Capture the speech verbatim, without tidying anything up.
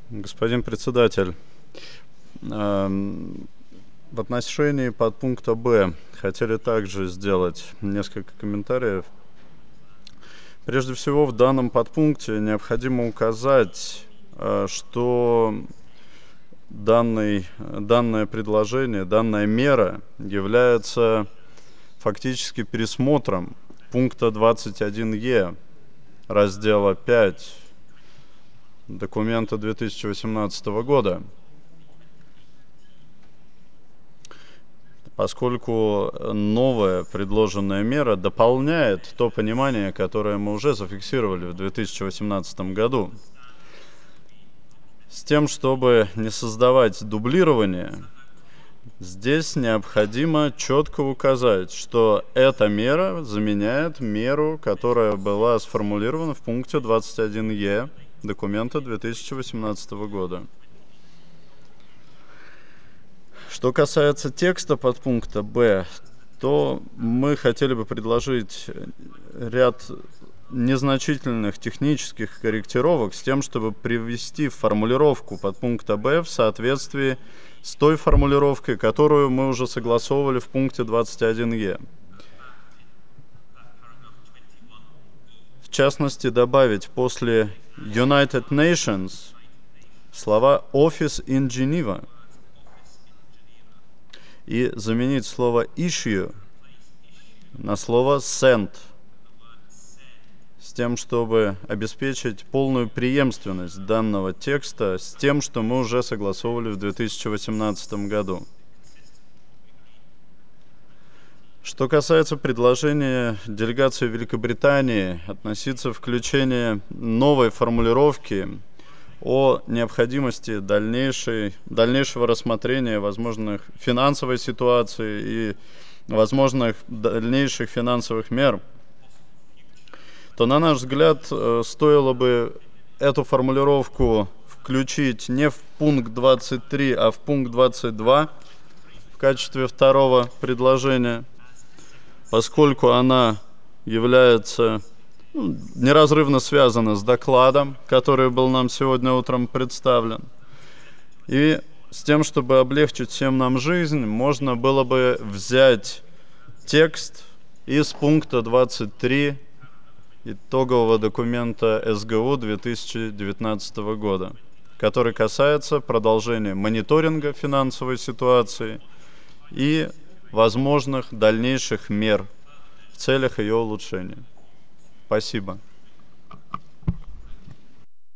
Господин председатель, эм, в отношении подпункта Б хотели также сделать несколько комментариев. Прежде всего, в данном подпункте необходимо указать, э, что данный, данное предложение, данная мера является фактически пересмотром пункта двадцать один Е раздела пять документа две тысячи восемнадцатого года, поскольку новая предложенная мера дополняет то понимание, которое мы уже зафиксировали в две тысячи восемнадцатом году. С тем, чтобы не создавать дублирование, здесь необходимо четко указать, что эта мера заменяет меру, которая была сформулирована в пункте двадцать один Е документа две тысячи восемнадцатого года. Что касается текста подпункта Б, то мы хотели бы предложить ряд незначительных технических корректировок с тем, чтобы привести формулировку подпункта Б в соответствии с той формулировкой, которую мы уже согласовывали в пункте двадцать один Е. В частности, добавить после United Nations слова Office in Geneva и заменить слово issue на слово send, с тем, чтобы обеспечить полную преемственность данного текста с тем, что мы уже согласовывали в две тысячи восемнадцатом году. Что касается предложения делегации Великобритании относиться к включению новой формулировки о необходимости дальнейшей, дальнейшего рассмотрения возможных финансовой ситуации и возможных дальнейших финансовых мер, то, на наш взгляд, стоило бы эту формулировку включить не в пункт двадцать три, а в пункт двадцать два в качестве второго предложения, поскольку она является ну, неразрывно связана с докладом, который был нам сегодня утром представлен. И с тем, чтобы облегчить всем нам жизнь, можно было бы взять текст из пункта двадцать три итогового документа эс гэ у две тысячи девятнадцатого года, который касается продолжения мониторинга финансовой ситуации и возможных дальнейших мер в целях ее улучшения. Спасибо.